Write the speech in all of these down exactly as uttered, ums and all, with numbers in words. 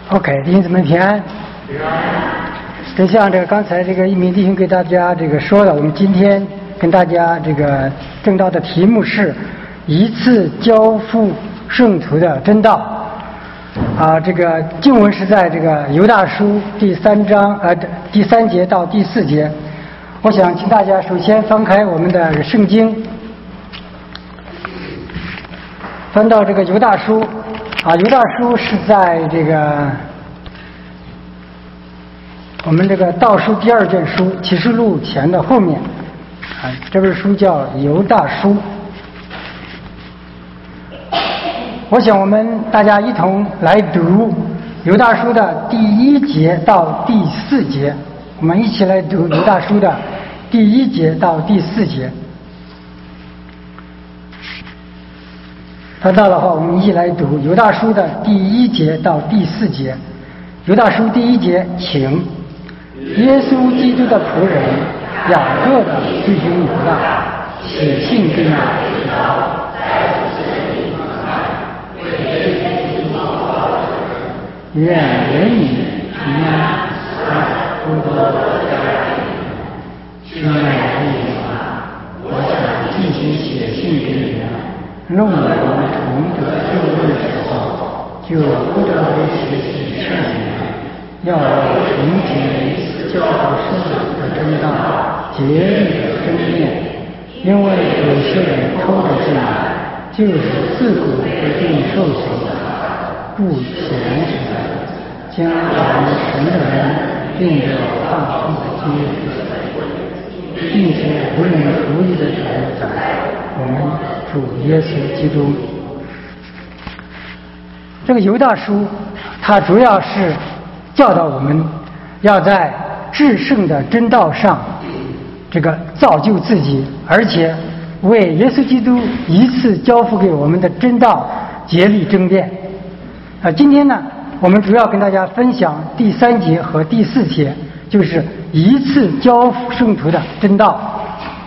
OK， 弟兄姊妹平安。平安。就像这个刚才这个一鸣弟兄给大家这个说了，我们今天跟大家这个正道的题目是一次交付圣徒的真道。啊，这个经文是在这个犹大书第三章呃第三节到第四节。我想请大家首先翻开我们的圣经，翻到这个犹大书啊，犹大书是在这个我们这个倒数第二卷书启示录前的后面啊，这本书叫犹大书。我想我们大家一同来读犹大书的第一节到第四节，我们一起来读犹大书的第一节到第四节。看到的话，我们一起来读犹大书的第一节到第四节。犹大书第一节，请耶稣基督的仆人雅各的弟兄犹大写信给你，愿人民平安多多加亲爱的弟兄啊，我想进行写信给你们，让我们同得救恩的时候，就不得不学习劝你们，要从前教导圣徒的真道，竭力的争辩，因为有些人偷着进来，就是自古不定受刑的，不显出来，将我们神的人变得大众的基业，并且无人无义的主宰我们主耶稣基督。这个犹大书它主要是教导我们要在至圣的真道上这个造就自己，而且为耶稣基督一次交付给我们的真道竭力争辩。啊，今天呢，我们主要跟大家分享第三节和第四节，就是一次交付圣徒的真道。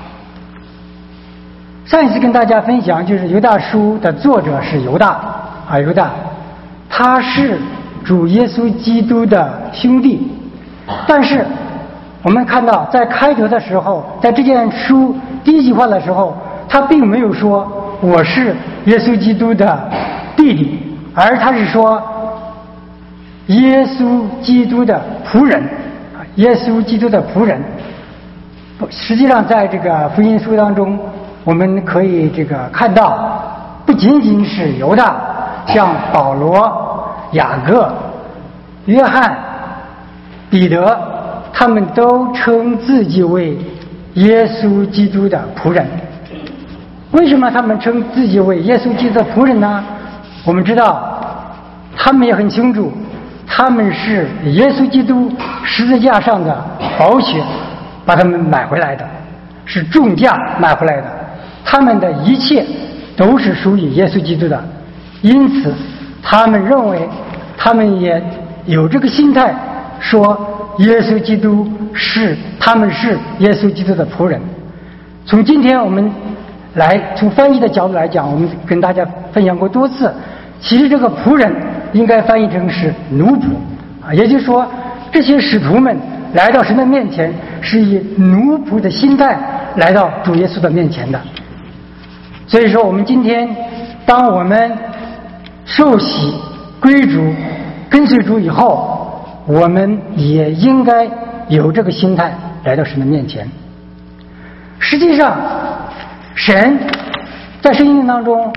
上一次跟大家分享就是犹大书的作者是犹大啊，犹大，他是主耶稣基督的兄弟，但是我们看到在开头的时候，在这件书第一句话的时候，他并没有说我是耶稣基督的弟弟，而他是说耶稣基督的仆人，耶稣基督的仆人。实际上在这个福音书当中，我们可以这个看到，不仅仅是犹大，像保罗、雅各、约翰、彼得，他们都称自己为耶稣基督的仆人。为什么他们称自己为耶稣基督的仆人呢？我们知道他们也很清楚，他们是耶稣基督十字架上的宝血把他们买回来的，是重价买回来的，他们的一切都是属于耶稣基督的，因此他们认为，他们也有这个心态，说耶稣基督是他们是耶稣基督的仆人。从今天我们来从翻译的角度来讲，我们跟大家分享过多次，其实这个仆人应该翻译成是奴仆啊，也就是说这些使徒们来到神的面前是以奴仆的心态来到主耶稣的面前的。所以说我们今天当我们受洗归主跟随主以后，我们也应该有这个心态来到神的面前。实际上神在圣经当中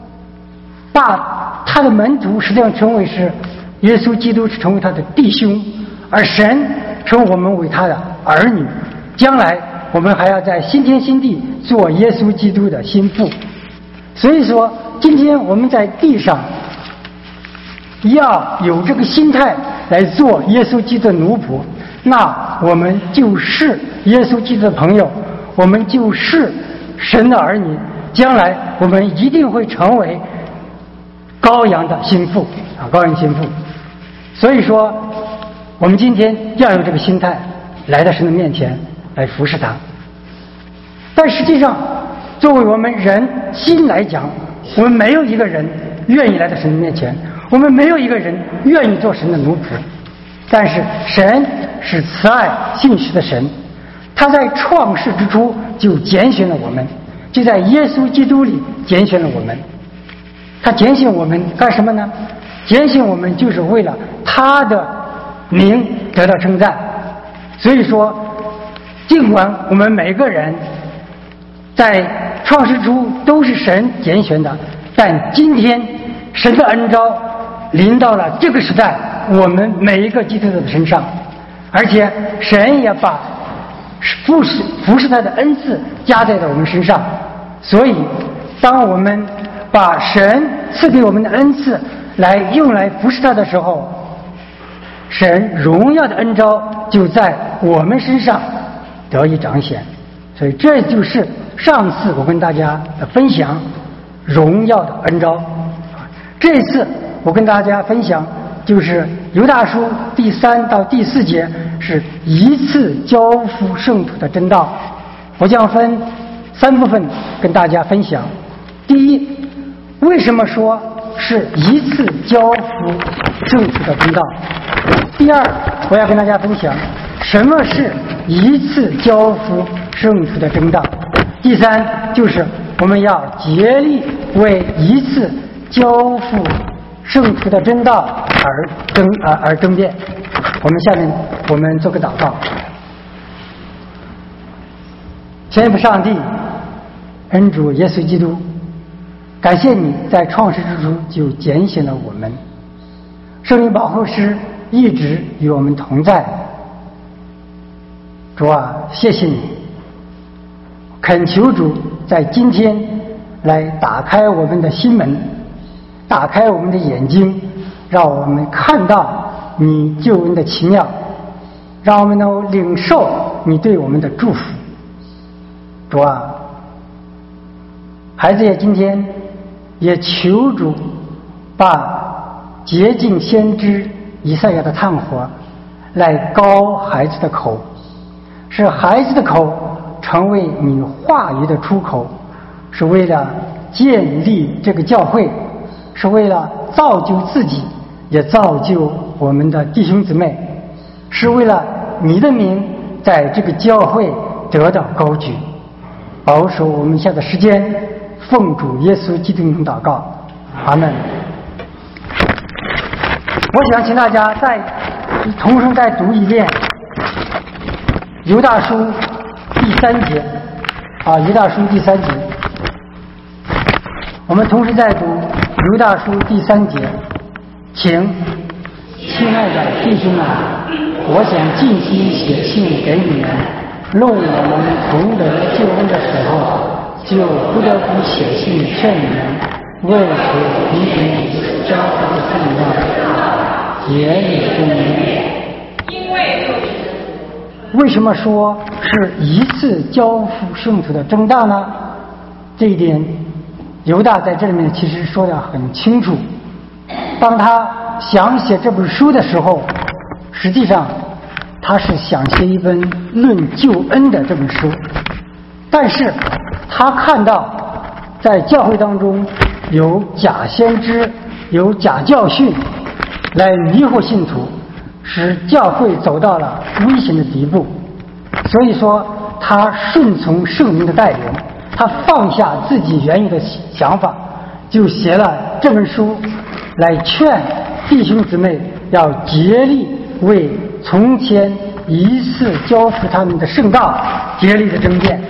把他的门徒实际上称为是耶稣基督，是成为他的弟兄，而神称我们为他的儿女，将来我们还要在新天新地做耶稣基督的心腹。所以说今天我们在地上要有这个心态来做耶稣基督的奴仆，那我们就是耶稣基督的朋友，我们就是神的儿女，将来我们一定会成为羔羊的心腹啊，羔羊心腹。所以说我们今天要有这个心态来到神的面前来服侍他。但实际上作为我们人心来讲，我们没有一个人愿意来到神的面前， 我们没有一个人愿意做神的奴仆，但是神是慈爱信实的神，他在创世之初就拣选了我们，就在耶稣基督里拣选了我们。他拣选我们干什么呢？拣选我们就是为了他的名得到称赞。所以说，尽管我们每个人在创世初都是神拣选的，但今天神的恩召临到了这个时代我们每一个基督徒的身上，而且神也把服侍服侍他的恩赐加在了我们身上。所以当我们把神赐给我们的恩赐来用来服侍他的时候，神荣耀的恩召就在我们身上得以彰显。所以这就是上次我跟大家的分享，荣耀的恩召。这一次我跟大家分享就是犹大书第三到第四节，是一次交付圣徒的真道。我将分三部分跟大家分享。第一，为什么说是一次交付圣徒的真道？第二，我要跟大家分享什么是一次交付圣徒的真道。第三，就是我们要竭力为一次交付圣徒的真道而争而而争辩。我们下面我们做个祷告。天父上帝，恩主耶稣基督，感谢你在创世之初就拣选了我们，圣灵保护师一直与我们同在。主啊，谢谢你，恳求主在今天来打开我们的心门，打开我们的眼睛，让我们看到你救恩的奇妙，让我们能够领受你对我们的祝福。主啊，孩子也今天也求主把洁净先知以赛亚的炭火来膏孩子的口，使孩子的口成为你话语的出口，是为了建立这个教会，是为了造就自己，也造就我们的弟兄姊妹，是为了你的名在这个教会得到高举。保守我们下的时间，奉主耶稣基督名祷告，阿门。我想请大家再同声再读一遍犹大书第三节啊，犹大书第三节，我们同时再读犹大书第三节。请，亲爱的弟兄们，我想尽心写信给你们，论我们同得救恩的时候，就不得不写信劝你们，为主凭凭交付的盼望，竭力忠义。因为为什么说是一次交付圣徒的征道呢？这一点犹大在这里面其实说得很清楚。当他想写这本书的时候，实际上他是想写一本论救恩的这本书，但是他看到在教会当中有假先知，有假教训来迷惑信徒，使教会走到了危险的地步。所以说他顺从圣灵的带领，他放下自己原有的想法，就写了这本书来劝弟兄姊妹要竭力为从前一次交付他们的圣道竭力的争辩。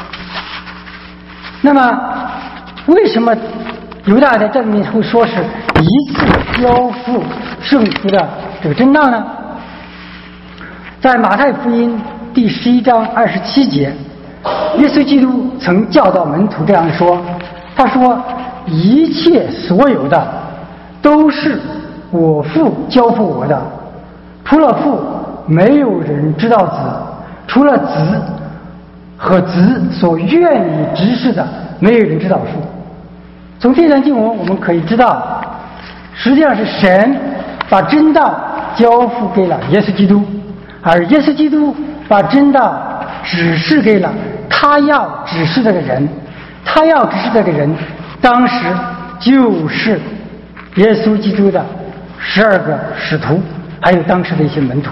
那么为什么犹大在这里面会说是一次交付圣徒的这个真道呢？在马太福音第十一章二十七节，耶稣基督曾教导门徒这样说，他说一切所有的都是我父交付我的，除了父没有人知道子，除了子和子所愿意指示的，没有人知道父。从这段经文我们可以知道，实际上是神把真道交付给了耶稣基督，而耶稣基督把真道指示给了他要指示这个人，他要指示这个人当时就是耶稣基督的十二个使徒，还有当时的一些门徒。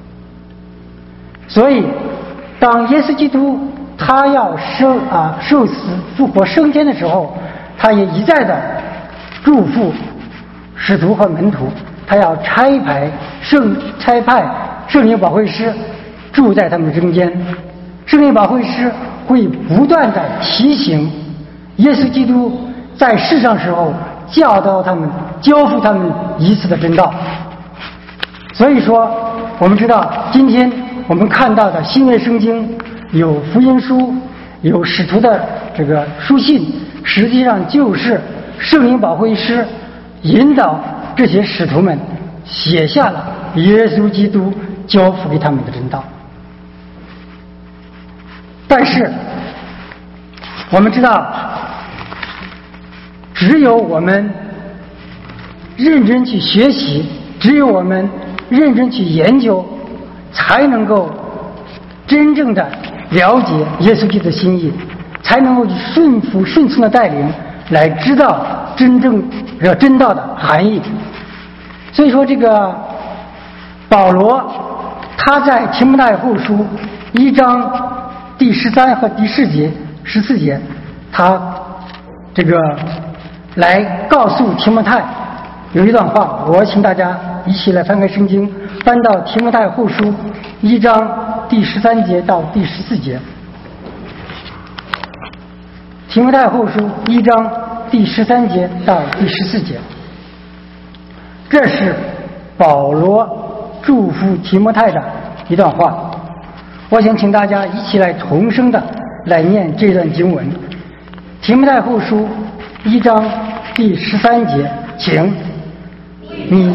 所以当耶稣基督他要受啊受死复活升天的时候，他也一再的祝福使徒和门徒，他要差派圣差派圣灵保惠师住在他们中间。圣灵保惠师会不断的提醒耶稣基督在世上时候教导他们，交付他们一次的真道。所以说我们知道今天我们看到的新约圣经有福音书，有使徒的这个书信，实际上就是圣灵保惠师引导这些使徒们写下了耶稣基督交付给他们的真道。但是我们知道，只有我们认真去学习，只有我们认真去研究，才能够真正的了解耶稣基督的心意，才能够顺服顺从的带领，来知道真正的真道的含义。所以说这个保罗他在提摩太后书一章第十三和第四节十四节，他这个来告诉提摩太有一段话，我请大家一起来翻开圣经，翻到提摩太后书一章第十三节到第十四节。提摩太后书一章第十三节到第十四节，这是保罗祝福提摩太的一段话。我想请大家一起来同声的来念这段经文。提摩太后书一章第十三节，请你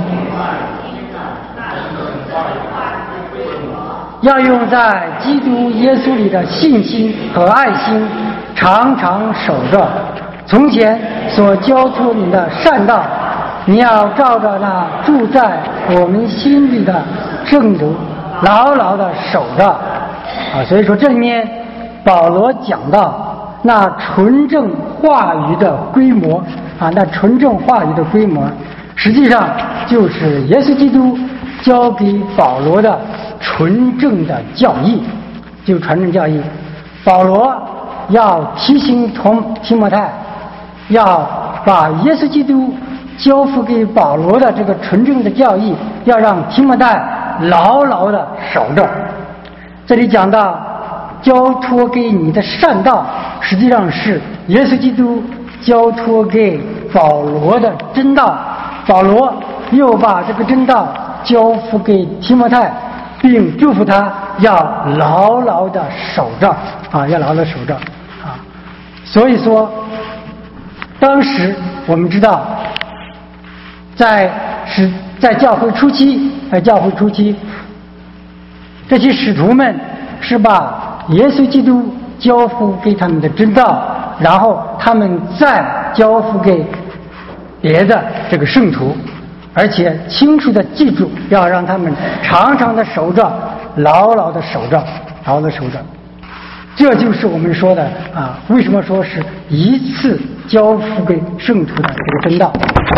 要用在基督耶稣里的信心和爱心常常守着从前所交托你的善道，你要照着那住在我们心里的圣主牢牢的守着啊。所以说这里面保罗讲到那纯正话语的规模啊，那纯正话语的规模实际上就是耶稣基督交给保罗的纯正的教义，就是纯正教义。保罗要提醒提摩太，要把耶稣基督交付给保罗的这个纯正的教义，要让提摩太牢牢的守着。这里讲到交托给你的善道，实际上是耶稣基督交托给保罗的真道，保罗又把这个真道交付给提摩太，并祝福他要牢牢的守着啊，要牢牢地守着啊。所以说当时我们知道在是在教会初期在教会初期这些使徒们是把耶稣基督交付给他们的真道，然后他们再交付给别的这个圣徒，而且清楚的记住，要让他们常常的守着，牢牢的守着，牢牢的守着。这就是我们说的啊，为什么说是一次交付给圣徒的这个真道。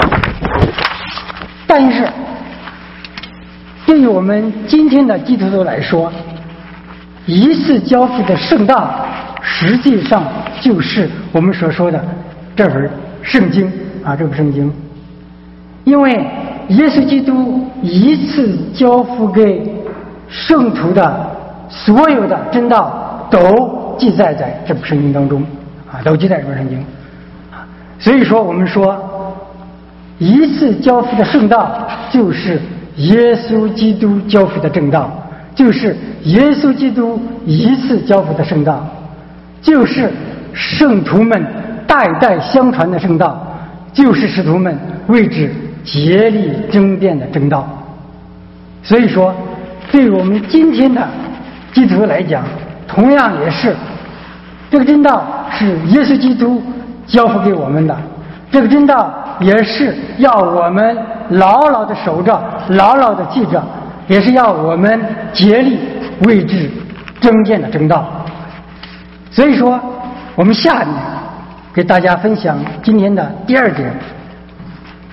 但是对于我们今天的基督徒来说，一次交付的圣道实际上就是我们所说的这本圣经啊，这本圣经。因为耶稣基督一次交付给圣徒的所有的真道都记载在这部圣经当中啊，都记载在这部圣经啊。所以说我们说一次交付的圣道就是耶稣基督交付的正道，就是耶稣基督一次交付的圣道，就是圣徒们代代相传的圣道，就是使徒们为之竭力争辩的正道。所以说对我们今天的基督徒来讲，同样也是这个真道是耶稣基督交付给我们的，这个真道也是要我们牢牢的守着，牢牢的记着，也是要我们竭力为之争辩的正道。所以说我们下面给大家分享今天的第二点，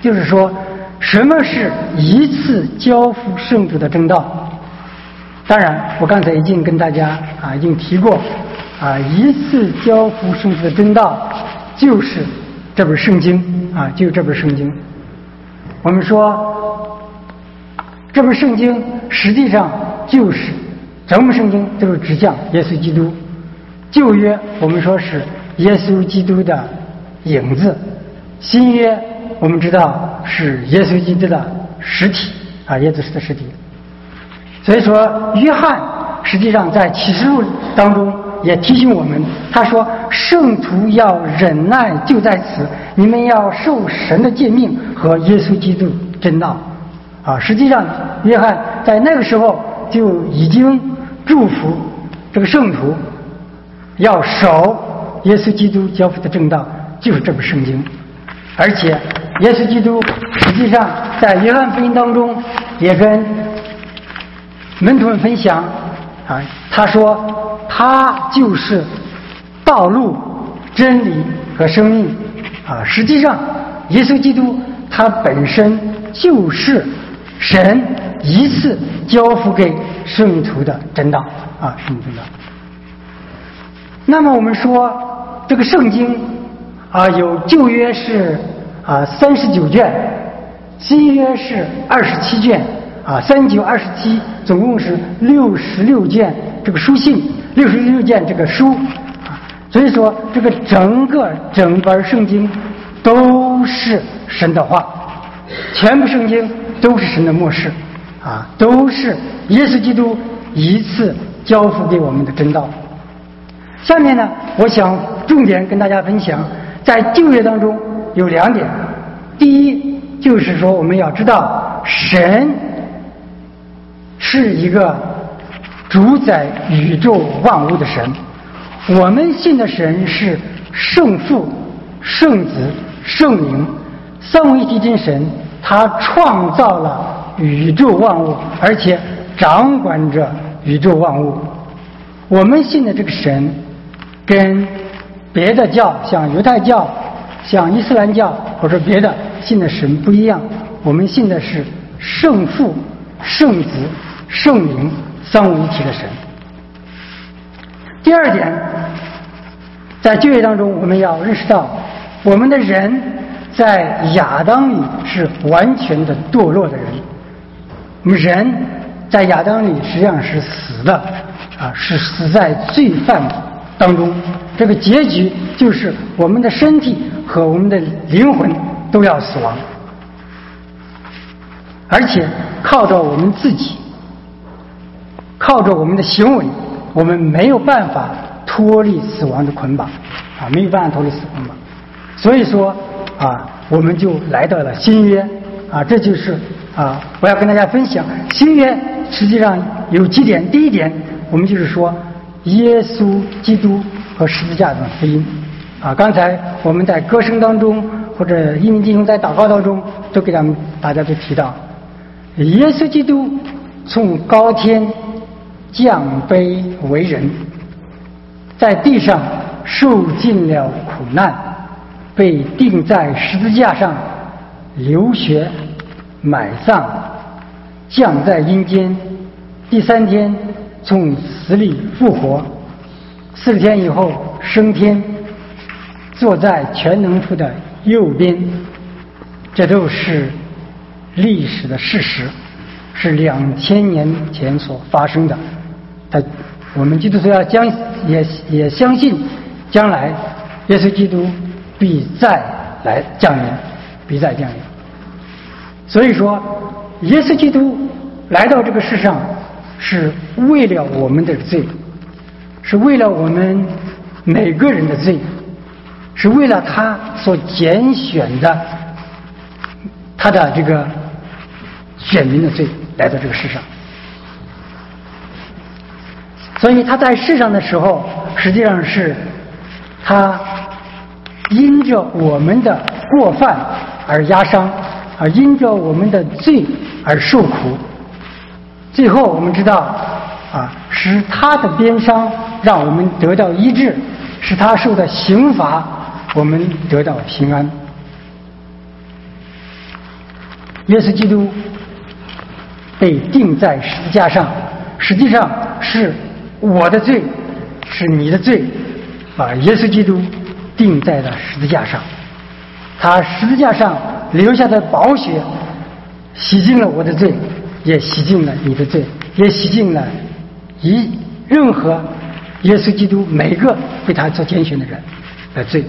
就是说，什么是一次交付圣徒的真道？当然，我刚才已经跟大家啊已经提过，啊一次交付圣徒的真道就是这本圣经啊，就是这本圣经。我们说，这本圣经实际上就是整本圣经都是指向耶稣基督。旧约我们说是耶稣基督的影子，新约我们知道是耶稣基督的实体啊，耶稣的实体。所以说，约翰实际上在启示录当中也提醒我们，他说：“圣徒要忍耐，就在此，你们要受神的诫命和耶稣基督真道。”啊，实际上，约翰在那个时候就已经祝福这个圣徒要守耶稣基督交付的正道，就是这部圣经。而且，耶稣基督实际上在约翰福音当中也跟门徒们分享啊，他说他就是道路、真理和生命啊。实际上，耶稣基督他本身就是神一次交付给圣徒的真道啊，圣徒真道。那么我们说这个圣经啊，有旧约是啊三十九卷，新约是二十七卷啊，三九二十七，总共是六十六卷这个书信，六十六卷这个书啊。所以说，这个整个整本圣经都是神的话，全部圣经都是神的默示啊，都是耶稣基督一次交付给我们的真道。下面呢，我想重点跟大家分享，在旧约当中有两点。第一，就是说我们要知道神是一个主宰宇宙万物的神，我们信的神是圣父、圣子、圣灵三位一体真神，他创造了宇宙万物，而且掌管着宇宙万物。我们信的这个神跟别的教，像犹太教、像伊斯兰教或者别的信的神不一样，我们信的是圣父、圣子、圣灵三位一体的神。第二点，在旧约当中我们要认识到，我们的人在亚当里是完全的堕落的人，我们人在亚当里实际上是死的啊，是死在罪犯当中，这个结局就是我们的身体和我们的灵魂都要死亡，而且靠着我们自己，靠着我们的行为，我们没有办法脱离死亡的捆绑啊，没有办法脱离死亡捆绑。所以说啊，我们就来到了新约啊，这就是啊，我要跟大家分享新约实际上有几点。第一点，我们就是说耶稣基督和十字架的福音啊。刚才我们在歌声当中，或者一鸣弟兄在祷告当中，都给他们大家都提到，耶稣基督从高天降卑为人，在地上受尽了苦难，被钉在十字架上，流血埋葬，降在阴间，第三天从死里复活，四十天以后升天，坐在全能父的右边。这都是历史的事实，是两千年前所发生的。他我们基督徒要将也也相信，将来耶稣基督必再来降临，必再降临。所以说，耶稣基督来到这个世上，是为了我们的罪，是为了我们每个人的罪，是为了他所拣选的他的这个选民的罪来到这个世上。所以他在世上的时候，实际上是他因着我们的过犯而压伤，而因着我们的罪而受苦。最后我们知道啊，是他的鞭伤让我们得到医治，是他受的刑罚我们得到平安。 耶稣基督被钉在十字架上，实际上是我的罪，是你的罪，把耶稣基督钉在了十字架上。他十字架上留下的宝血洗净了我的罪，也洗净了你的罪，也洗净了一任何耶稣基督每个被他所拣选的人的罪。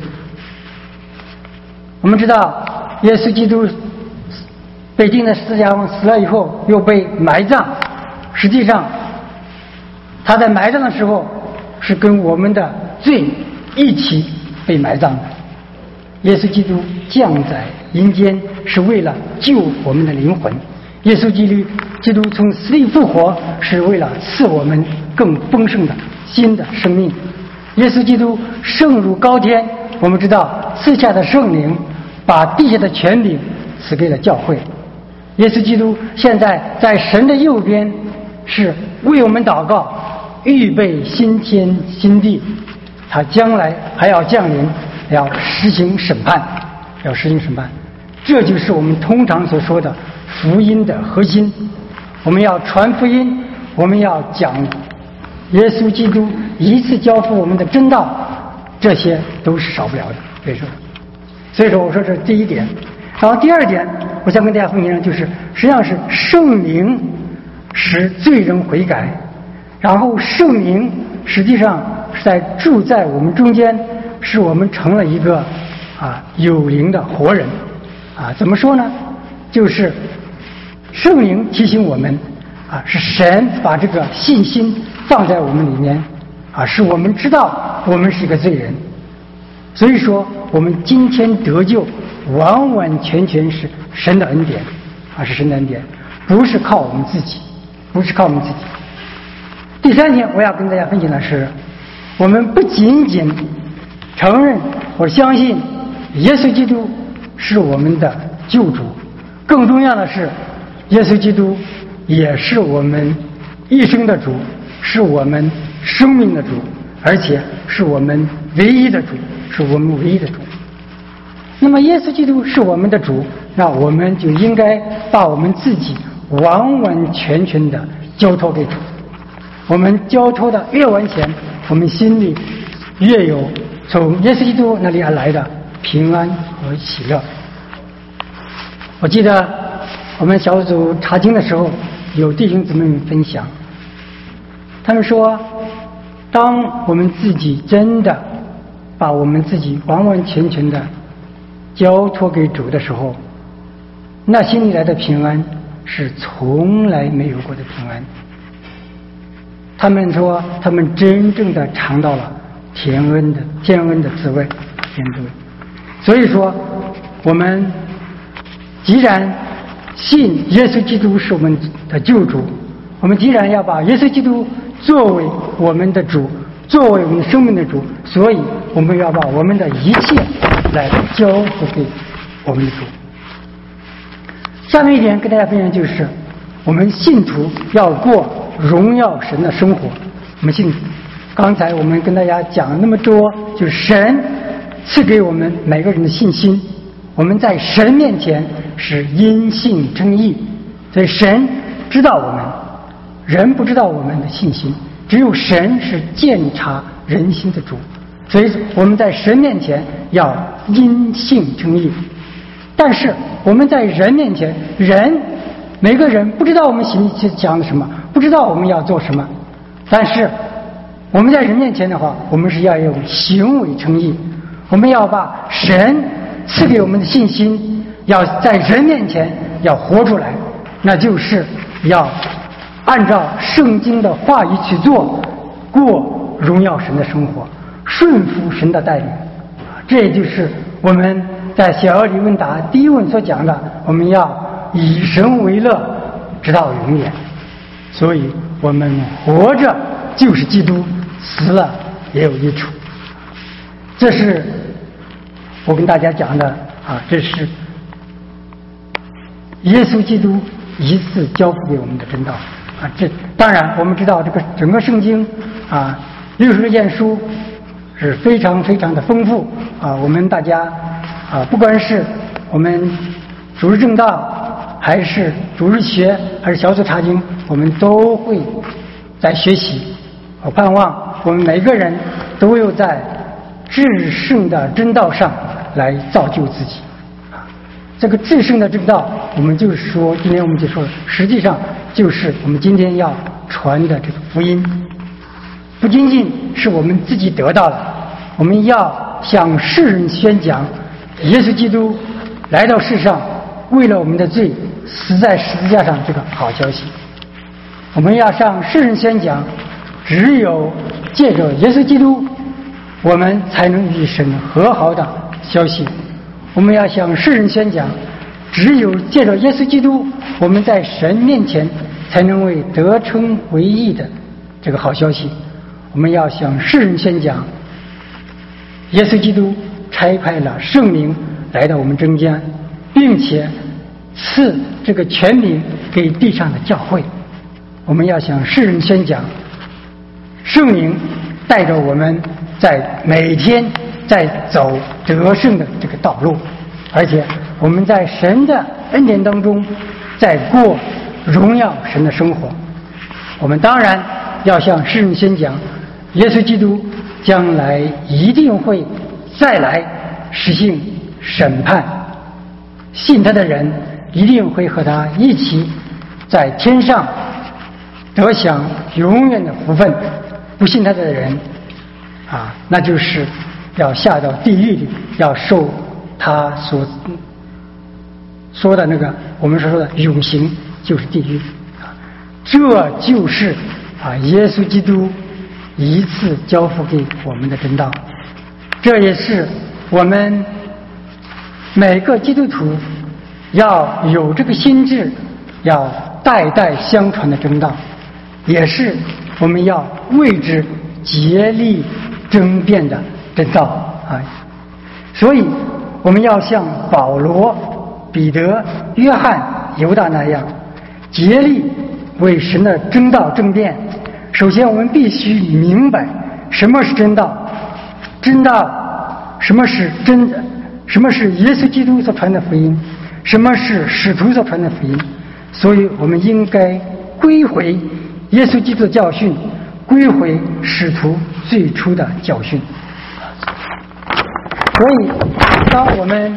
我们知道耶稣基督被钉在十字架上死了以后又被埋葬，实际上他在埋葬的时候是跟我们的罪一起被埋葬的。耶稣基督降在阴间是为了救我们的灵魂，耶稣基督基督从死里复活是为了赐我们更丰盛的新的生命。耶稣基督升入高天，我们知道赐下的圣灵把地下的权柄赐给了教会。耶稣基督现在在神的右边，是为我们祷告，预备新天新地，他将来还要降临，要实行审判，要实行审判。这就是我们通常所说的福音的核心。我们要传福音，我们要讲耶稣基督一次交付我们的真道，这些都是少不了的。所以说，所以说我说这是第一点。然后第二点，我想跟大家分享的就是，实际上是圣灵使罪人悔改，然后圣灵实际上是在住在我们中间，使我们成了一个啊有灵的活人。啊，怎么说呢？就是圣灵提醒我们，啊，是神把这个信心放在我们里面，啊，使我们知道我们是一个罪人。所以说，我们今天得救，完完全全是神的恩典，啊，是神的恩典，不是靠我们自己，不是靠我们自己。第三点，我要跟大家分享的是，我们不仅仅承认或相信耶稣基督是我们的救主，更重要的是，耶稣基督也是我们一生的主，是我们生命的主，而且是我们唯一的主，是我们唯一的主。那么耶稣基督是我们的主，那我们就应该把我们自己完完全全的交托给主。我们交托的越完全，我们心里越有从耶稣基督那里而来的平安和喜乐。我记得我们小组查经的时候，有弟兄姊妹们分享，他们说，当我们自己真的把我们自己完完全全的交托给主的时候，那心里来的平安是从来没有过的平安。他们说，他们真正的尝到了天恩的天恩的滋味，天滋味。所以说，我们既然信耶稣基督是我们的救主，我们既然要把耶稣基督作为我们的主，作为我们生命的主，所以我们要把我们的一切来交付给我们的主。下面一点跟大家分享就是，我们信徒要过荣耀神的生活。我们信徒，刚才我们跟大家讲了那么多，就是神赐给我们每个人的信心，我们在神面前是因信称义，所以神知道我们，人不知道我们的信心，只有神是鉴察人心的主，所以我们在神面前要因信称义。但是我们在人面前，人每个人不知道我们心里讲的什么，不知道我们要做什么，但是我们在人面前的话，我们是要用行为称义，我们要把神赐给我们的信心要在人面前要活出来，那就是要按照圣经的话语去做，过荣耀神的生活，顺服神的带领。这也就是我们在小儿理问答第一问所讲的，我们要以神为乐，直到永远。所以我们活着就是基督，死了也有益处。这是我跟大家讲的啊，这是耶稣基督一次交付给我们的真道啊。这当然我们知道这个整个圣经啊，六十卷书是非常非常的丰富啊。我们大家啊，不管是我们主日正道， 还是主日学，还是小组查经，我们都会在学习。我盼望我们每个人都有在至圣的真道上来造就自己。这个至圣的真道，我们就是说，今天我们就说，实际上就是我们今天要传的这个福音，不仅仅是我们自己得到了，我们要向世人宣讲耶稣基督来到世上，为了我们的罪死在十字架上这个好消息。我们要向世人宣讲，只有借着耶稣基督，我们才能与神和好的消息。我们要向世人宣讲，只有借着耶稣基督，我们在神面前才能为得称为义的这个好消息。我们要向世人宣讲，耶稣基督差派了圣灵来到我们中间，并且赐这个权柄给地上的教会。我们要向世人宣讲，圣灵带着我们在每天在走得胜的这个道路，而且我们在神的恩典当中在过荣耀神的生活。我们当然要向世人宣讲，耶稣基督将来一定会再来实行审判，信他的人一定会和他一起在天上得享永远的福分，不信他的人啊，那就是要下到地狱里，要受他所说的那个我们所说的永刑，就是地狱啊。这就是啊耶稣基督一次交付给我们的真道，这也是我们每个基督徒要有这个心志，要代代相传的真道，也是我们要为之竭力争辩的真道啊！所以我们要像保罗、彼得、约翰、犹大那样，竭力为神的真道争辩。首先，我们必须明白什么是真道，真道什么是真，什么是耶稣基督所传的福音，什么是使徒所传的福音。所以，我们应该归回耶稣基督的教训，归回使徒最初的教训。所以，当我们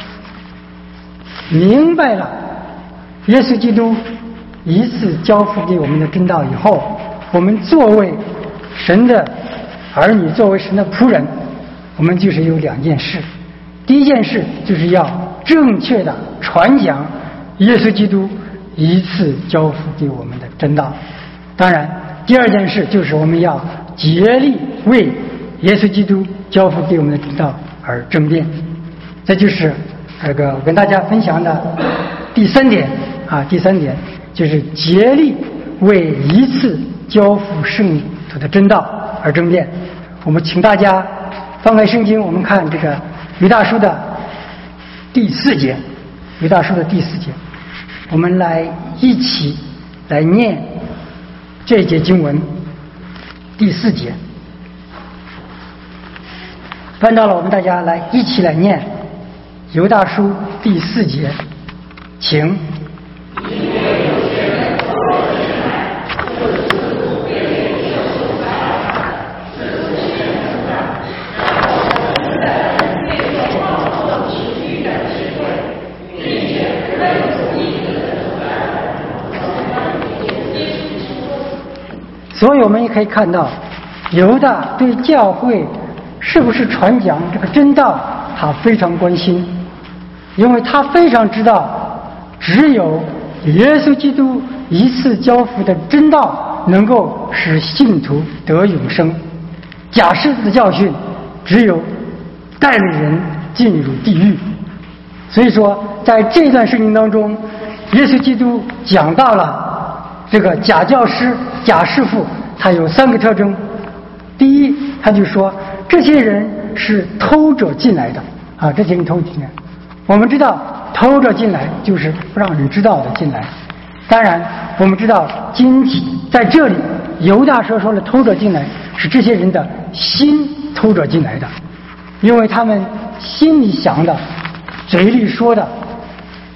明白了耶稣基督一次交付给我们的真道以后，我们作为神的儿女，作为神的仆人，我们就是有两件事。第一件事就是要正确的传讲耶稣基督一次交付给我们的真道。当然，第二件事就是我们要竭力为耶稣基督交付给我们的真道而争辩。这就是这个我跟大家分享的第三点啊，第三点就是竭力为一次交付圣徒的真道而争辩。我们请大家翻开圣经，我们看这个犹大书的第四节，犹大书的第四节，我们来一起来念这一节经文第四节。翻到了，我们大家来一起来念犹大书第四节，请。所以我们也可以看到，犹大对教会是不是传讲这个真道，他非常关心，因为他非常知道，只有耶稣基督一次交付的真道能够使信徒得永生。假释的教训只有带领人进入地狱。所以说，在这段圣经当中，耶稣基督讲到了这个假教师、假师傅，他有三个特征。第一，他就说这些人是偷着进来的啊，这些人偷进来。我们知道偷着进来就是不让人知道的进来。当然，我们知道今天在这里犹大所说的偷着进来，是这些人的心偷着进来的，因为他们心里想的、嘴里说的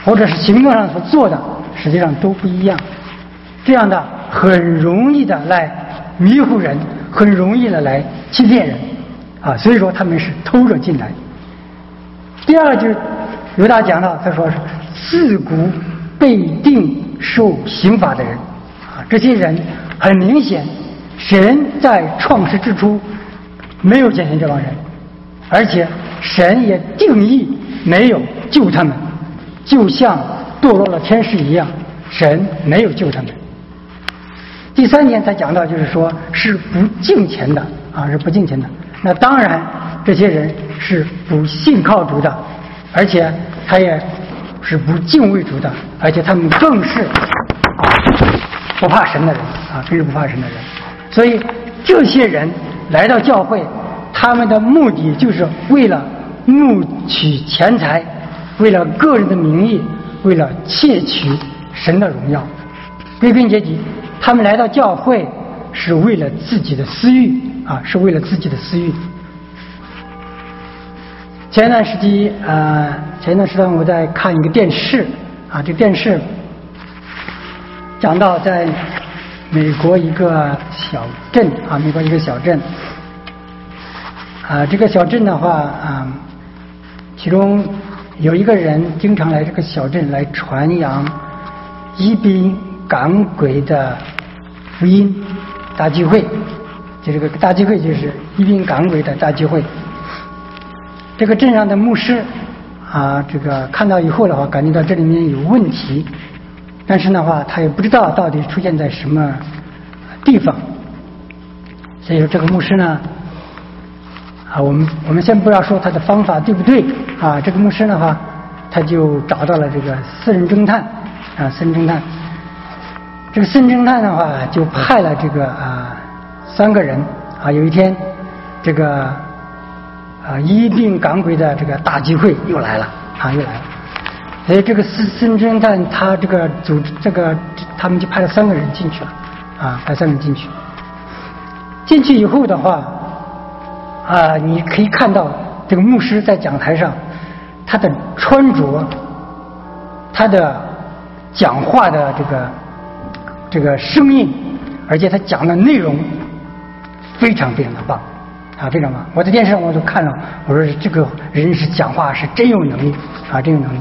或者是行动上所做的，实际上都不一样。这样的很容易的来迷糊人，很容易的来欺骗人啊，所以说他们是偷着进来。第二就是犹大讲到，他说是自古被定受刑罚的人啊，这些人很明显，神在创世之初没有拣选这帮人，而且神也定义没有救他们，就像堕落了天使一样，神没有救他们。第三点他讲到就是说是不敬虔的啊，是不敬虔的。那当然这些人是不信靠主的，而且他也是不敬畏主的，而且他们更是啊不怕神的人啊，更是不怕神的人。所以这些人来到教会，他们的目的就是为了谋取钱财，为了个人的名义，为了窃取神的荣耀。归根结底，他们来到教会是为了自己的私欲啊，是为了自己的私欲。前一段时期，呃，前一段时间我在看一个电视啊，这个电视讲到在美国一个小镇啊，美国一个小镇啊，这个小镇的话啊，其中有一个人经常来这个小镇来传扬医病赶鬼的福音大聚会，就这个大聚会就是医病赶鬼的大聚会。这个镇上的牧师啊，这个看到以后的话，感觉到这里面有问题，但是的话，他也不知道到底出现在什么地方。所以说，这个牧师呢，啊，我们我们先不要说他的方法对不对啊，这个牧师的话，他就找到了这个私人侦探啊，私人侦探。这个私人侦探的话，就派了这个啊三个人啊，有一天这个。啊，医病赶鬼的这个大集会又来了啊，又来了。所以这个私私人侦探他这个组织这个，他们就派了三个人进去了啊，派三个人进去。进去以后的话，啊，你可以看到这个牧师在讲台上，他的穿着，他的讲话的这个这个声音，而且他讲的内容非常非常的棒。啊，非常棒！我在电视上我都看了，我说这个人是讲话是真有能力啊，真有能力。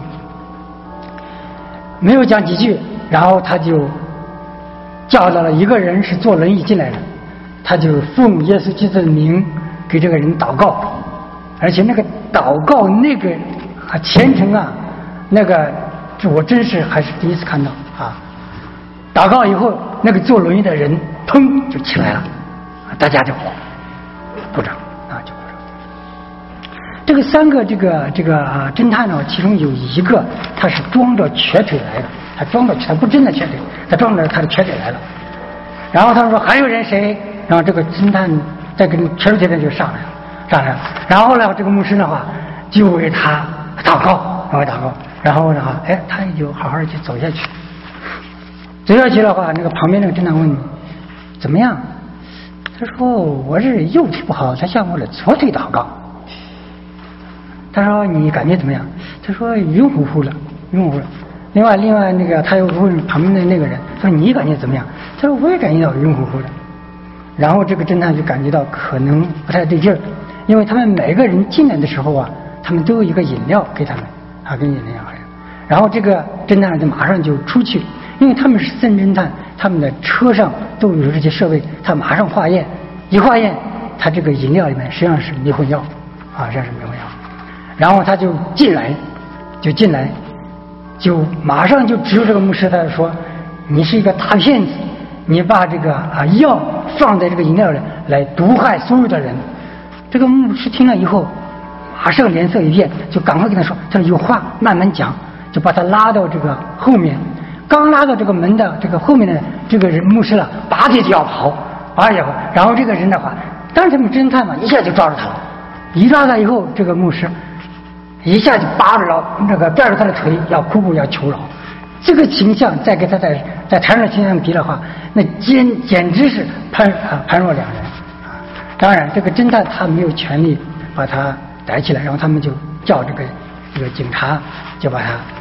没有讲几句，然后他就叫到了一个人是坐轮椅进来的，他就奉耶稣基督的名给这个人祷告，而且那个祷告那个啊虔诚啊，那个我真是还是第一次看到啊。祷告以后，那个坐轮椅的人砰就起来了，大家就鼓掌啊，就鼓掌。这个三个这个这个啊侦探呢，其中有一个他是装着瘸腿来的，他装着他不真的瘸腿，他装着他的瘸腿来了。然后他说还有人谁？然后这个侦探再跟瘸腿的就上来了，上来了。然后呢，这个牧师的话就为他祷告，为祷告。然后呢，哎，他也就好好的去走下去。走下去的话，那个旁边那个侦探问你怎么样？他说我是右腿不好，他向我的左腿祷告。他说你感觉怎么样？他说晕乎乎的，晕乎乎的。另外，另外那个他又问旁边的那个人，他说你感觉怎么样？他说我也感觉到晕乎乎的。然后这个侦探就感觉到可能不太对劲儿，因为他们每个人进来的时候啊，他们都有一个饮料给他们啊，跟饮料好像。然后这个侦探就马上就出去，因为他们是私人侦探，他们的车上都有这些设备，他马上化验，一化验，他这个饮料里面实际上是迷魂药啊，实际上是迷魂药。然后他就进来，就进来，就马上就指着这个牧师，他就说：“你是一个大骗子，你把这个啊药放在这个饮料里来毒害所有的人。”这个牧师听了以后，马上脸色一变，就赶快跟他说：“他说有话慢慢讲。”就把他拉到这个后面，刚拉到这个门的这个后面的这个人牧师了，拔腿就要跑，拔腿要跑。然后这个人的话，当时他们侦探嘛，一下就抓住他了，一抓他以后，这个牧师一下就扒着了那个拽着他的腿，要哭哭要求饶。这个形象再跟他在在台上的形象比的话，那简简直是判啊判若两人啊。当然，这个侦探他没有权利把他逮起来，然后他们就叫这个这个警察就把他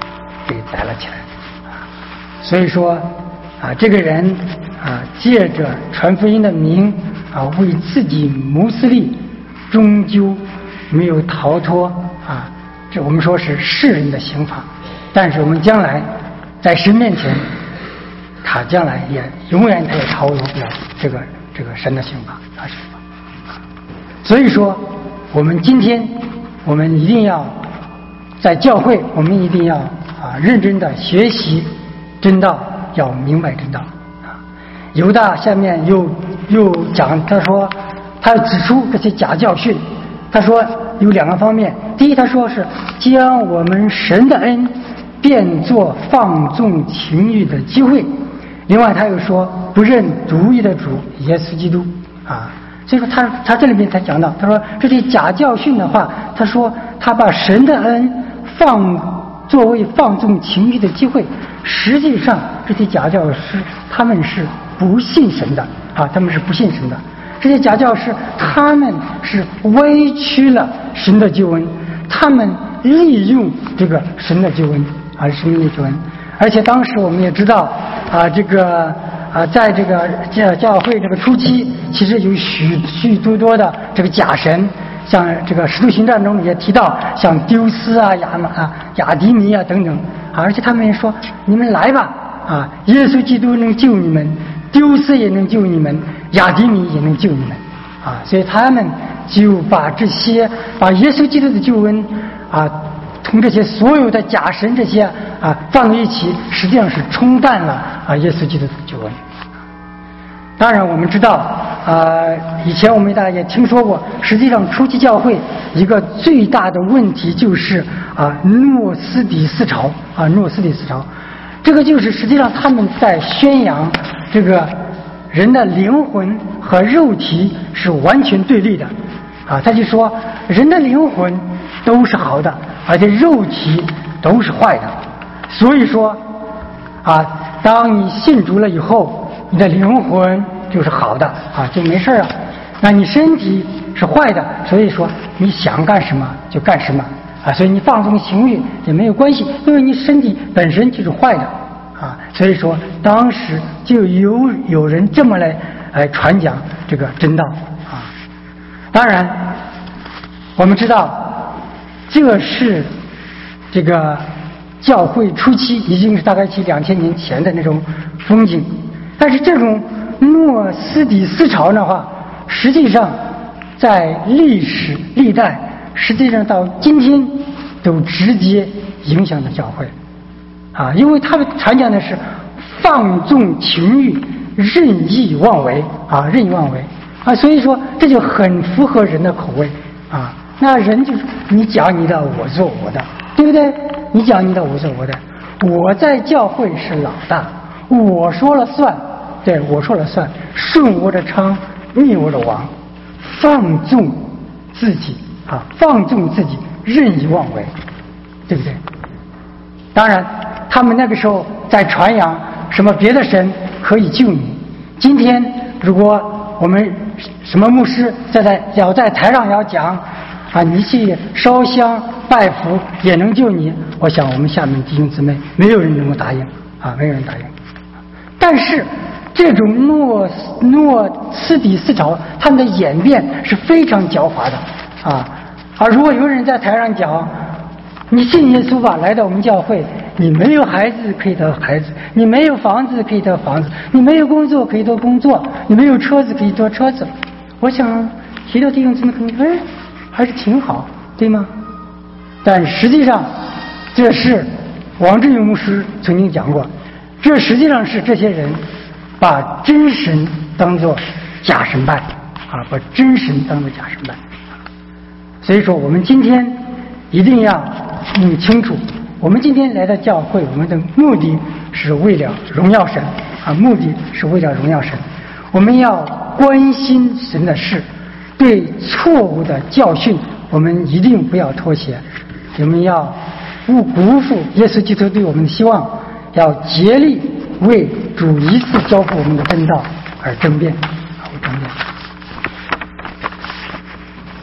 给逮了起来。所以说啊，这个人啊，借着传福音的名啊，为自己谋私利，终究没有逃脱啊，这我们说是世人的刑罚，但是我们将来在神面前，他将来也永远他也逃脱不了这个这个神的刑罚啊刑罚。所以说，我们今天我们一定要在教会，我们一定要啊认真的学习真道，要明白真道啊。犹大下面又又讲，他说他指出这些假教训，他说有两个方面。第一，他说是将我们神的恩变作放纵情欲的机会。另外，他又说不认独一的主耶稣基督啊。所以说他他这里面才讲到，他说这些假教训的话，他说他把神的恩放作为放纵情欲的机会。实际上这些假教师他们是不信神的啊，他们是不信神的。这些假教师他们是歪曲了神的救恩，他们利用这个神的救恩啊，神的救恩。而且当时我们也知道啊，这个啊，在这个教教会这个初期，其实有许许多多的这个假神，像这个使徒行传中也提到，像丢斯啊、亚玛啊、亚迪尼啊等等啊，而且他们也说你们来吧啊，耶稣基督能救你们，丢斯也能救你们，亚迪尼也能救你们啊，所以他们就把这些把耶稣基督的救恩啊，同这些所有的假神这些啊放在一起，实际上是冲淡了啊耶稣基督的救恩。当然我们知道啊，以前我们大家也听说过，实际上初期教会一个最大的问题就是啊诺斯底思潮啊诺斯底思潮，这个就是实际上他们在宣扬这个人的灵魂和肉体是完全对立的啊，他就说人的灵魂都是好的，而且肉体都是坏的。所以说啊，当你信主了以后，你的灵魂就是好的啊，就没事了。那你身体是坏的，所以说你想干什么就干什么啊，所以你放纵情欲也没有关系，因为你身体本身就是坏的啊。所以说当时就有有人这么来来传讲这个真道啊。当然我们知道这是这个教会初期已经是大概是两千年前的那种风景，但是这种诺斯底思潮的话，实际上在历史历代，实际上到今天都直接影响了教会啊，因为他们传讲的是放纵情欲、任意妄为啊，任意妄为啊，所以说这就很符合人的口味啊。那人就是你讲你的，我做我的，对不对？你讲你的，我做我的。我在教会是老大，我说了算，对，我说了算，顺我的昌，逆我的王，放纵自己啊，放纵自己，任意妄为，对不对？当然，他们那个时候在传扬什么别的神可以救你。今天如果我们什么牧师在在要在台上要讲啊，你去烧香拜佛也能救你，我想我们下面弟兄姊妹没有人能够答应啊，没有人答应。但是这种诺诺斯底思潮，他们的演变是非常狡猾的啊啊！如果有人在台上讲，你信耶稣吧，来到我们教会，你没有孩子可以得孩子，你没有房子可以得房子，你没有工作可以得工作，你没有车子可以得车子。我想许多弟兄姊妹可能哎还是挺好，对吗？但实际上这是王志勇牧师曾经讲过，这实际上是这些人把真神当作假神拜啊，把真神当作假神拜。所以说我们今天一定要弄清楚，我们今天来到教会，我们的目的是为了荣耀神啊，目的是为了荣耀神。我们要关心神的事，对错误的教训我们一定不要妥协，我们要不辜负耶稣基督对我们的希望，要竭力为主一次交付我们的真道而争辩啊，争辩。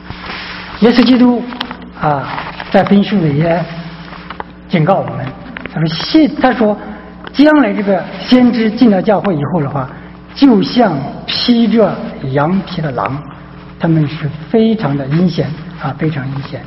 耶稣基督啊，在福音书里也警告我们他说信，他说将来这个先知进了教会以后的话，就像披着羊皮的狼，他们是非常的阴险啊，非常阴险。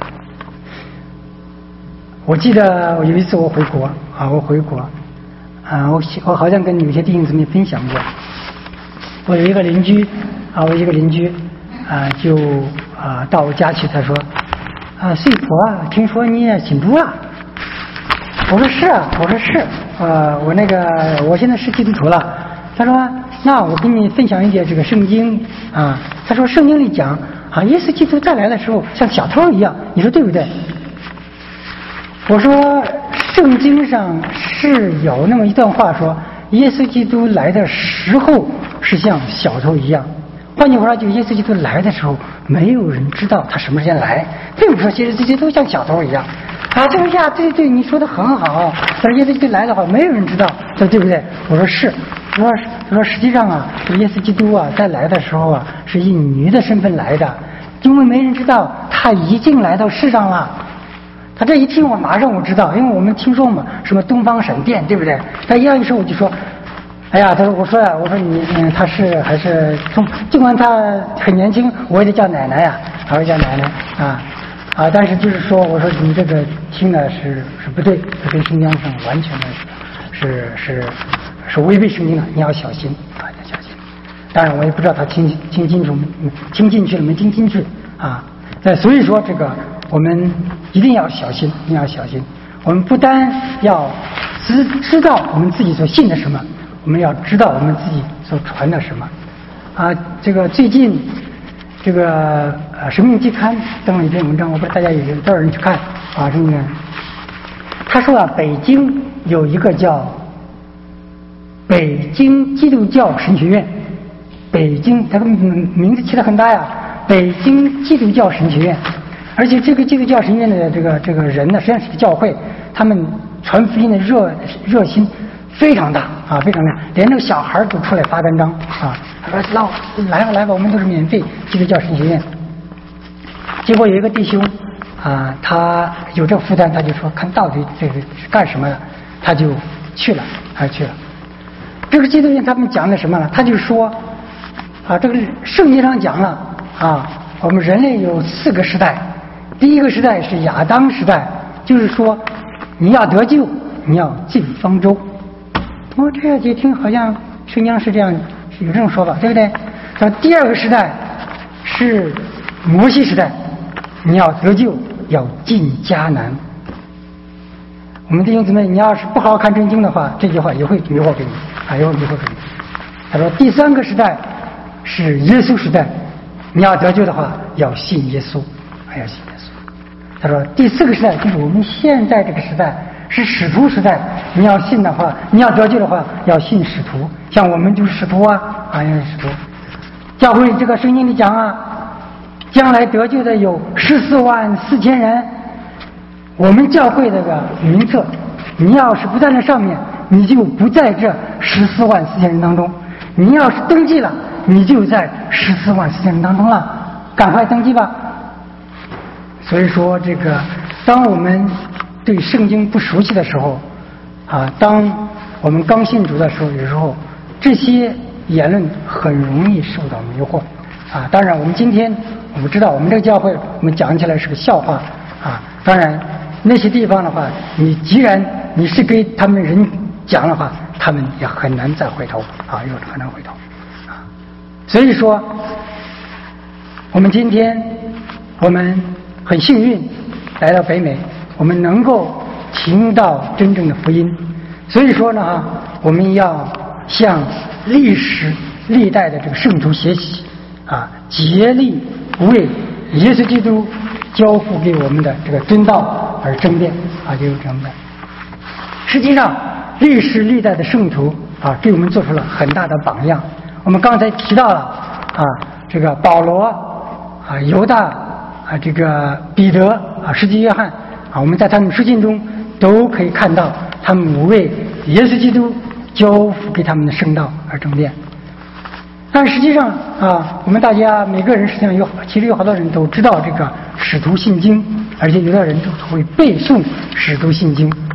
我记得有一次我回国啊，我回国啊，我我好像跟有些弟兄姊妹分享过，我有一个邻居啊，我有一个邻居啊，就啊到我家去，他说啊，岁婆啊，听说你也信主了。我说是啊，我说是，呃，我那个我现在是基督徒了。他说，那我给你分享一点这个圣经啊。他说圣经里讲啊，耶稣基督再来的时候像小偷一样，你说对不对？我说圣经上是有那么一段话说，耶稣基督来的时候是像小偷一样。换句话说，就耶稣基督来的时候，没有人知道他什么时间来，并不是说其实这些都像小偷一样。啊，这个呀，对对，你说的很好。但是耶稣基督来的话，没有人知道，这对不对？我说是。我说，我说实际上啊，这个耶稣基督啊，在来的时候啊，是以女的身份来的，因为没人知道他已经来到世上了。他这一听，我马上我知道，因为我们听说嘛，什么东方闪电，对不对？他一样一说，我就说，哎呀，他说，我说呀、啊，我说你，嗯，他是还是从，尽管他很年轻，我也得叫奶奶呀、啊，还会叫奶奶啊。啊，但是就是说，我说你这个听的是是不对，这跟圣经上完全的是是是是违背圣经的，你要小心啊，要小心。当然，我也不知道他听听进去听进去了没听进去啊。那所以说，这个我们一定要小心，一定要小心。我们不单要知知道我们自己所信的什么，我们要知道我们自己所传的什么啊。这个最近。这个呃，《生命季刊》登了一篇文章，我不知道大家有多少人去看啊？这个他说啊，北京有一个叫北京基督教神学院，北京这个名字起得很大呀，北京基督教神学院，而且这个基督教神学院的这个这个人呢，实际上是教会，他们传福音的热热心非常大啊，非常大，连这个小孩都出来发单张啊。他说：“老来吧来吧，我们都是免费基督教神学院。”结果有一个弟兄啊，他有这个负担，他就说看到底这个是干什么的，他就去了，他去了。这个基督院他们讲的什么呢？他就说啊，这个圣经上讲了啊，我们人类有四个时代，第一个时代是亚当时代，就是说你要得救，你要进方舟。我这样一听，好像圣经是这样。有这种说法，对不对？说第二个时代是摩西时代，你要得救要进迦南。我们弟兄姊妹，你要是不好好看圣经的话，这句话也会迷惑给你啊，也会迷惑给你。他说第三个时代是耶稣时代，你要得救的话要信耶稣，还要信耶稣。他说第四个时代就是我们现在这个时代。是使徒时代，你要信的话，你要得救的话，要信使徒。像我们就是使徒啊，啊，也是使徒。教会这个圣经里讲啊，将来得救的有十四万四千人。我们教会这个名册，你要是不在那上面，你就不在这十四万四千人当中；你要是登记了，你就在十四万四千人当中了。赶快登记吧。所以说，这个当我们对圣经不熟悉的时候，啊，当我们刚信主的时候，有时候这些言论很容易受到迷惑，啊，当然我们今天我们知道，我们这个教会我们讲起来是个笑话，啊，当然那些地方的话，你既然你是给他们人讲的话，他们也很难再回头，啊，又很难回头，啊，所以说我们今天我们很幸运来到北美。我们能够听到真正的福音，所以说呢啊，我们要向历史历代的这个圣徒学习啊，竭力为耶稣基督交付给我们的这个真道而争辩啊，就是这样的。实际上，历史历代的圣徒啊，给我们做出了很大的榜样。我们刚才提到了啊，这个保罗啊、犹大啊、这个彼得啊、施洗约翰。啊，我们在他们书信中都可以看到，他们为耶稣基督交付给他们的圣道而争辩。但实际上啊，我们大家每个人实际上有，其实有好多人都知道这个使徒信经，而且有的人都会背诵使徒信经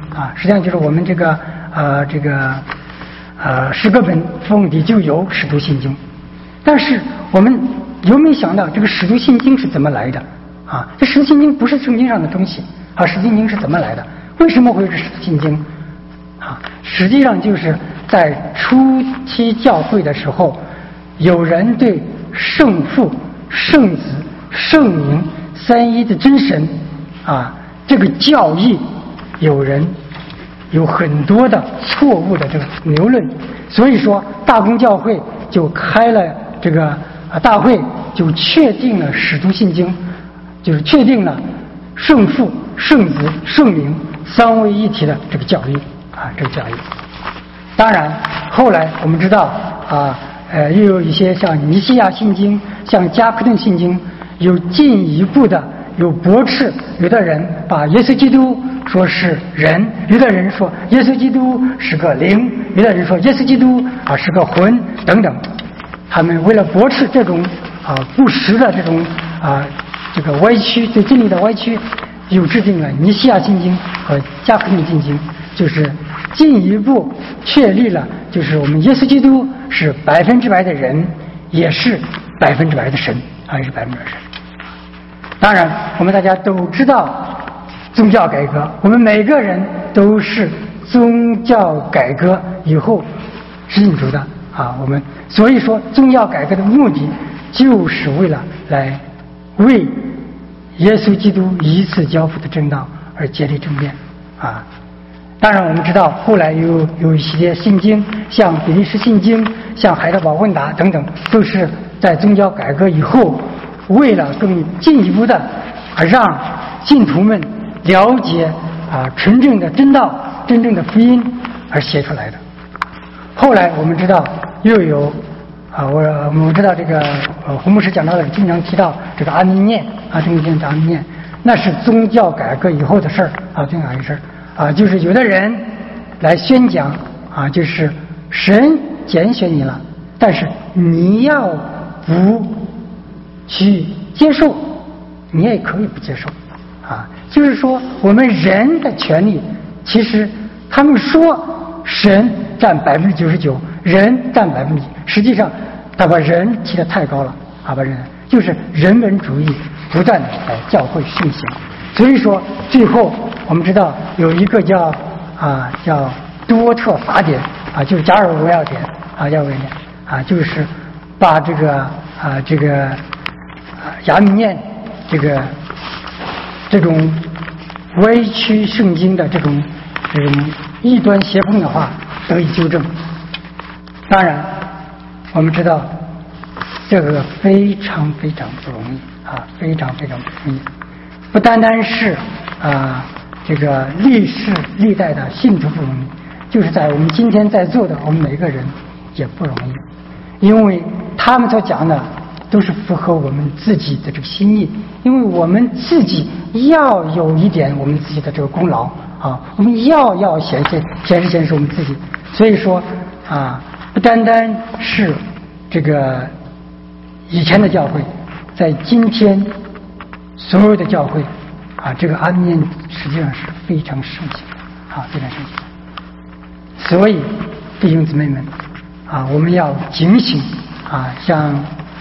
啊，实际上就是我们这个呃这个呃十个本封里就有《使徒信经》，但是我们有没有想到这个《使徒信经》是怎么来的啊？这《使徒信经》不是圣经上的东西啊，《使徒信经》是怎么来的？为什么会有《使徒信经》啊？实际上就是在初期教会的时候，有人对圣父、圣子、圣灵三一的真神啊这个教义，有人有很多的错误的这个谬论，所以说大公教会就开了这个啊大会，就确定了《使徒信经》，就是确定了圣父、圣子、圣灵三位一体的这个教义啊，这个教义。当然，后来我们知道啊，呃，又有一些像尼西亚信经、像加克顿信经，有进一步的有驳斥，有的人把耶稣基督说是人，有的人说耶稣基督是个灵，有的人说耶稣基督啊是个魂等等。他们为了驳斥这种啊不实的这种啊这个歪曲，对真理的歪曲，又制定了尼西亚信经和加克顿信经，就是进一步确立了，就是我们耶稣基督是百分之百的人，也是百分之百的神，还是百分之百神。当然，我们大家都知道宗教改革，我们每个人都是宗教改革以后进入的啊。我们所以说，宗教改革的目的就是为了来为耶稣基督一次交付的正道而竭力争辩啊。当然，我们知道后来有有一些信经，像比利时信经、像海德堡问答等等，都是在宗教改革以后，为了更进一步的啊让信徒们了解啊纯正的真道、真正的福音而写出来的。后来我们知道又有啊，我我们知道这个呃胡牧师讲到的经常提到这个阿弥念啊，这个经阿弥念，那是宗教改革以后的事儿啊，宗教改革事儿。啊，就是有的人来宣讲啊，就是神拣选你了，但是你要不去接受，你也可以不接受啊。就是说，我们人的权利，其实他们说神占百分之九十九，人占百分之一，实际上他把人提得太高了啊，把人就是人文主义不断的在教会盛行。所以说，最后我们知道有一个叫啊叫多特法典啊，就是加尔维亚典啊，加尔维亚典啊，就是把这个啊这个啊亚米念这个这种歪曲圣经的这种这种异端邪风的话得以纠正。当然，我们知道这个非常非常不容易啊，非常非常不容易。不单单是啊，这个历世历代的信徒不容易，就是在我们今天在座的我们每个人也不容易，因为他们所讲的都是符合我们自己的这个心意，因为我们自己要有一点我们自己的这个功劳啊，我们要要显现显示显示我们自己，所以说啊，不单单是这个以前的教会，在今天所有的教会啊，这个安念实际上是非常盛行的啊，非常盛行的。所以弟兄姊妹们啊，我们要警醒啊，像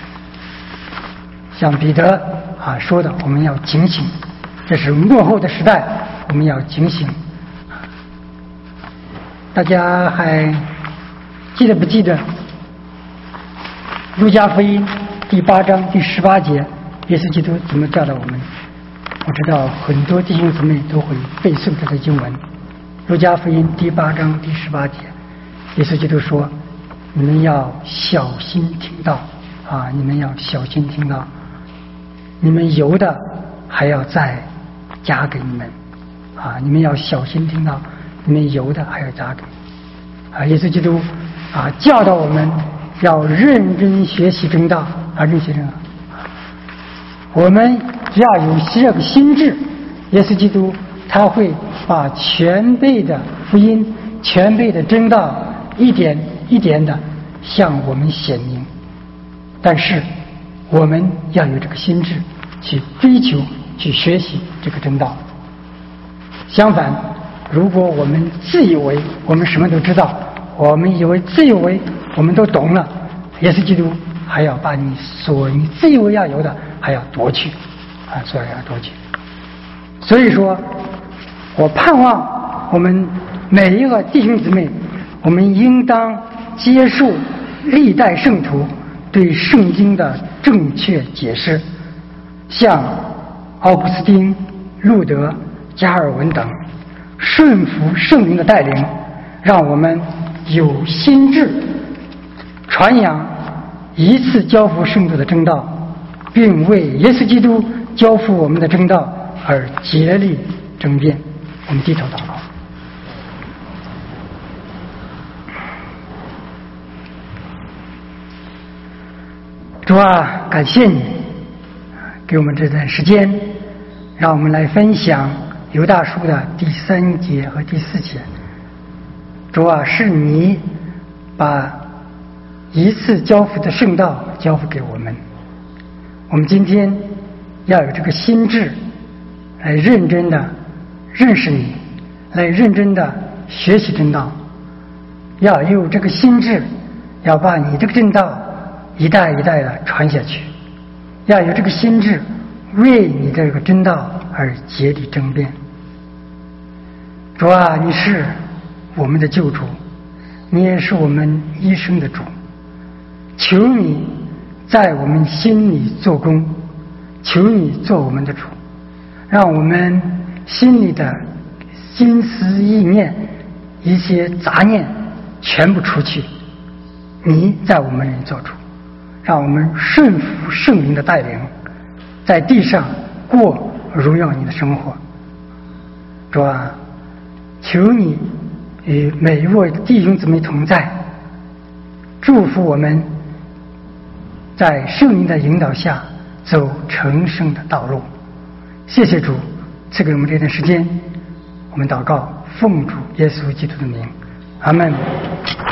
像彼得啊说的，我们要警醒，这是末后的时代，我们要警醒。大家还记得不记得路加福音第八章第十八节？耶稣基督怎么教导我们？我知道很多弟兄姊妹都会背诵这个经文。路加福音第八章第十八节，耶稣基督说：“你们要小心听道啊！你们要小心听道，你们有的还要再加给你们啊！你们要小心听道，你们有的还要加给啊！耶稣基督啊教导我们要认真学习真道啊，认真学真道。”我们只要有这个心智，耶稣基督他会把全备的福音、全备的真道一点一点的向我们显明。但是我们要有这个心智去追求、去学习这个真道。相反， 如果我们自以为我们什么都知道，我们以为自以为我们都懂了，耶稣基督还要把你所你自以为要有的还要夺去啊，所以要夺去。所以说我盼望我们每一个弟兄姊妹，我们应当接受历代圣徒对圣经的正确解释，像奥古斯丁、路德、加尔文等，顺服圣灵的带领，让我们有心志传扬一次交付圣徒的正道，并为耶稣基督交付我们的正道而竭力争辩。我们低头祷告。主啊，感谢你给我们这段时间，让我们来分享犹大书的第三节和第四节。主啊，是你把一次交付的圣道交付给我们，我们今天要有这个心志来认真的认识你，来认真的学习真道，要有这个心志，要把你这个真道一代一代的传下去，要有这个心志为你这个真道而竭力争辩。主啊，你是我们的救主，你也是我们一生的主，求你在我们心里做工，求你做我们的主，让我们心里的心思意念一些杂念全部除去，你在我们人做主，让我们顺服圣灵的带领，在地上过荣耀你的生活。主啊，求你与每一位弟兄姊妹同在，祝福我们在圣灵的引导下走成圣的道路。谢谢主赐给我们这段时间，我们祷告奉主耶稣基督的名，阿们。